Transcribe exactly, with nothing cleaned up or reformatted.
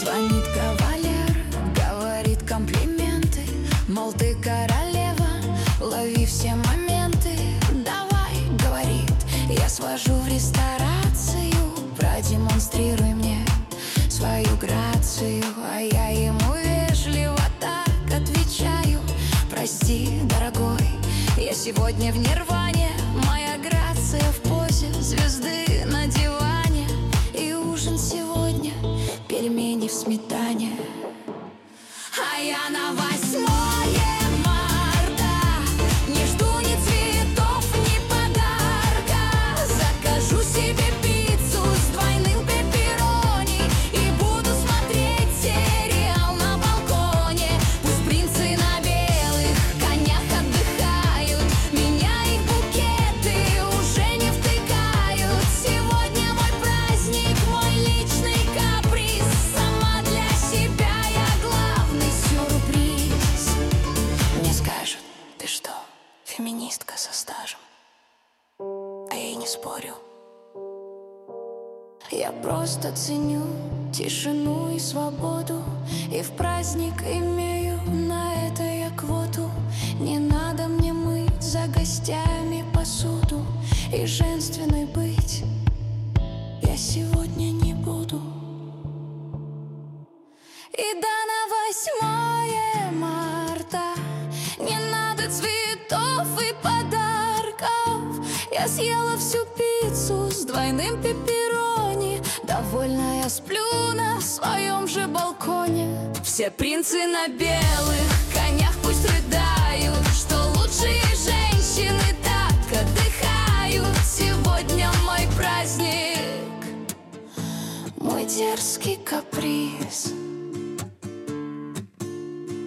Звонит кавалер, говорит комплименты, мол, ты королева, лови все моменты. Давай, говорит, я свожу в ресторацию, продемонстрируй мне свою грацию. А я ему вежливо так отвечаю: прости, дорогой, я сегодня в нирване. Моя грация в позе звезды на диване. И ужин сегодня пельмени в сметане. А я на восьмое марта не жду ни цветов, ни подарка. Закажу себе пиццу с двойным пепперони и буду смотреть сериал на балконе. Пусть принцы на белых конях отдыхают, меня их букеты уже не втыкают. Сегодня мой праздник, мой личный каприз. Сама для себя я главный сюрприз. Мне скажут: ты что, феминистка со стажем? А я и не спорю. Я просто ценю тишину и свободу, и в праздник имею на это я квоту. Не надо мне мыть за гостями посуду, и женственной быть я сегодня не буду. И да на восьмое марта не надо цветов и подарков. Я съела всю пиццу с двойным пепперони, довольная сплю на своем же балконе. Все принцы на белых конях пусть рыдают, что лучшие женщины так отдыхают. Сегодня мой праздник, мой дерзкий каприз.